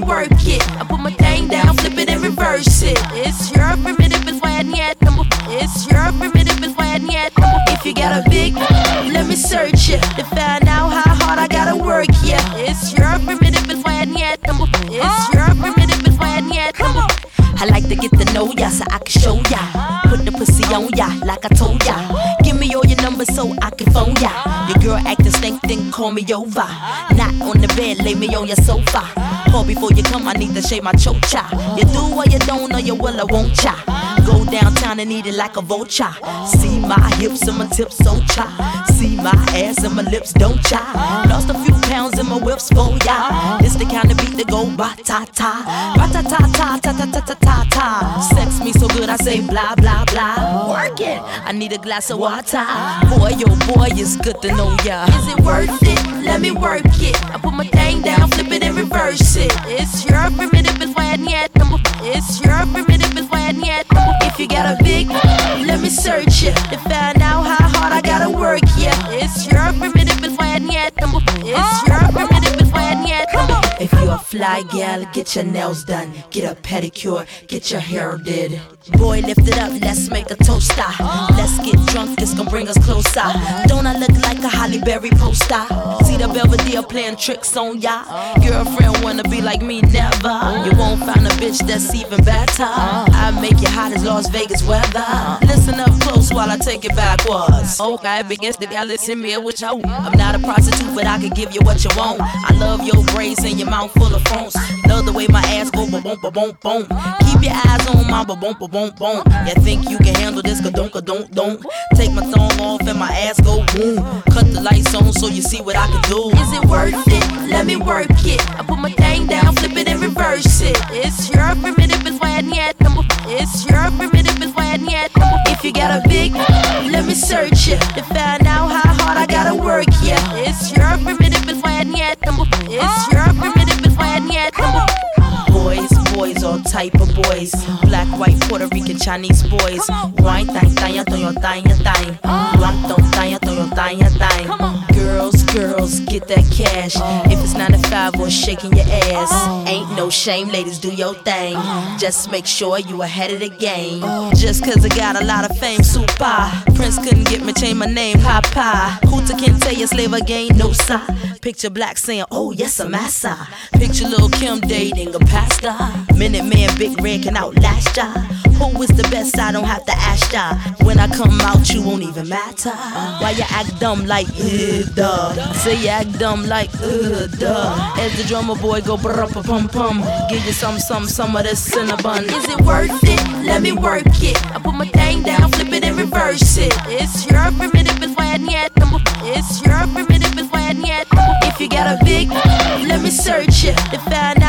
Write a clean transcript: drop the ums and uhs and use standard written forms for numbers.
work it. I put my thing down, flip it and reverse it. It's your primitive, it's why I need number. It's your primitive, it's why I need number. If you got a big, let me search it to find out how hard I gotta work. Yeah, it's your primitive, it's why I need number. It's your primitive, it's why I need number. I like to get to know ya so I can show ya. Put the pussy on ya like I told ya. Give me all your numbers so I can phone ya. Your girl acting stink, then call me over. Not on the bed, lay me on your sofa. Call before you come, I need to shave my chocha. You do or you don't, or you will or won't cha. Go downtown and eat it like a vulture. See my hips and my tips so cha. See my ass and my lips don't cha. Lost a few pounds in my whips for ya. It's the kind of beat that go ba-ta-ta. Ba-ta-ta-ta-ta-ta-ta-ta-ta. Sex me so good I say blah blah blah. Work it, I need a glass of water. Boy, oh boy, it's good to know ya. Is it worth it? Let me work it. I put my thing down, flip it and reverse it. It's your primitive, it's why I need number. It's your primitive, it's why I need number. If you got a big, let me search it to find out how hard I gotta work. Yeah, it's your primitive, it's why I need number. It's your primitive, it's why I need number. If you a fly gal, get your nails done, get a pedicure, get your hair did. Boy, lift it up, let's make a toaster. Let's get drunk, it's gonna bring us closer. Don't I look like a Halle Berry poster? See the Belvedere playing tricks on ya. Girlfriend wanna be like me, never. You won't find a bitch that's even better. I make you hot as Las Vegas weather. Listen up close while I take it backwards. Okay, begins to listen me what you want. I'm not a prostitute, but I can give you what you want. I love your braids and your mouth full of phones. Love the way my ass go ba-boom, ba-boom, boom. Keep your eyes on my ba-boom, ba-boom, boom. You think you can handle this? Ka-don't. Take my thong off and my ass go boom. Cut the lights on so you see what I can do. Is it worth it? Let me work it. I put my thing down, flip it and reverse it. It's your primitive, it's why I need number. It's your primitive, it's why I need number. If you got a big, let me search it to find out how hard I gotta work. Yeah, it's your primitive, it's why I need number. It's your primitive, it's why I need number. Boys, all type of boys. Black, white, Puerto Rican, Chinese boys. Wine, thang, Girls, get that cash. If it's 9 to 5 or shaking your ass, ain't no shame, ladies, do your thing. Just make sure you ahead of the game. Just cause I got a lot of fame, super. Prince couldn't get me, change my name, Papa. Hooter can't tell you slave again, no sir. Picture Black saying, oh yes, I'm massa. Picture Lil' Kim dating a pastor. Minute Man, Big Red can outlast ya. Who is the best? I don't have to ask ya. When I come out, you won't even matter. Why you act dumb like, duh? Say you act dumb like, duh. As the drummer boy go brr-pum-pum. Give you some of this cinnabon. Is it worth it? Let me work it. I put my thing down, flip it and reverse it. It's your primitive, it's why I need number. It's your primitive, it's why I need number. If you got a big, let me search it to find